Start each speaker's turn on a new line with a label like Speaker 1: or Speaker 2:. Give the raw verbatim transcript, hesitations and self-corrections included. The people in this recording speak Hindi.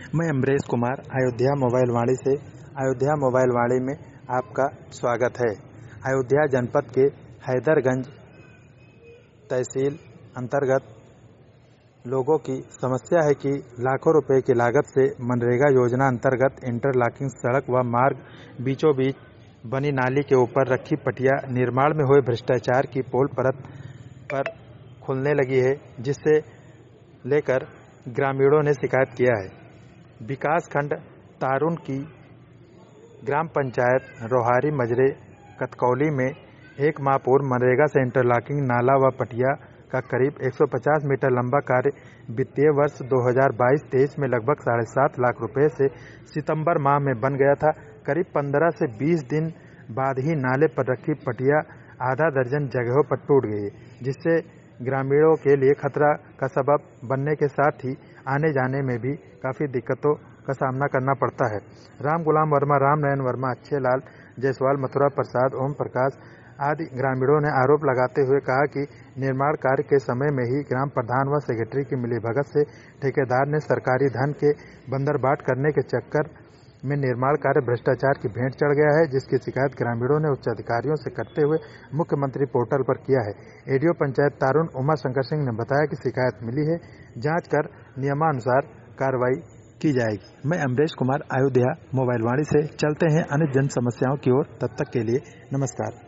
Speaker 1: मैं अमरेश कुमार अयोध्या मोबाइल वाणी से अयोध्या मोबाइल वाणी में आपका स्वागत है। अयोध्या जनपद के हैदरगंज तहसील अंतर्गत लोगों की समस्या है कि लाखों रुपए की लागत से मनरेगा योजना अंतर्गत इंटरलॉकिंग सड़क व मार्ग बीचों बीच बनी नाली के ऊपर रखी पटिया निर्माण में हुए भ्रष्टाचार की पोल परत पर खुलने लगी है, जिससे लेकर ग्रामीणों ने शिकायत किया है। विकास खंड तारुन की ग्राम पंचायत रोहारी मजरे कतकौली में एक माह पूर्व मनरेगा से इंटरलॉकिंग नाला व पटिया का करीब एक सौ पचास मीटर लंबा कार्य वित्तीय वर्ष दो हज़ार बाईस तेईस में लगभग साढ़े सात लाख रुपए से सितंबर माह में बन गया था। करीब पंद्रह से बीस दिन बाद ही नाले पर रखी पटिया आधा दर्जन जगहों पर टूट गई, जिससे ग्रामीणों के लिए खतरा का सबब बनने के साथ ही आने जाने में भी काफ़ी दिक्कतों का सामना करना पड़ता है। राम गुलाम वर्मा, राम नयन वर्मा, अच्छे लाल जायसवाल, मथुरा प्रसाद, ओम प्रकाश आदि ग्रामीणों ने आरोप लगाते हुए कहा कि निर्माण कार्य के समय में ही ग्राम प्रधान व सेक्रेटरी की मिलीभगत से ठेकेदार ने सरकारी धन के बंदरबाट करने के चक्कर में निर्माण कार्य भ्रष्टाचार की भेंट चढ़ गया है, जिसकी शिकायत ग्रामीणों ने उच्च अधिकारियों से करते हुए मुख्यमंत्री पोर्टल पर किया है। एडीओ पंचायत तारुन उमा शंकर सिंह ने बताया कि शिकायत मिली है, जांच कर नियमानुसार कार्रवाई की जाएगी। मैं अमरेश कुमार अयोध्या मोबाइल वाणी से। चलते हैं अन्य जन समस्याओं की ओर, तब तक के लिए नमस्कार।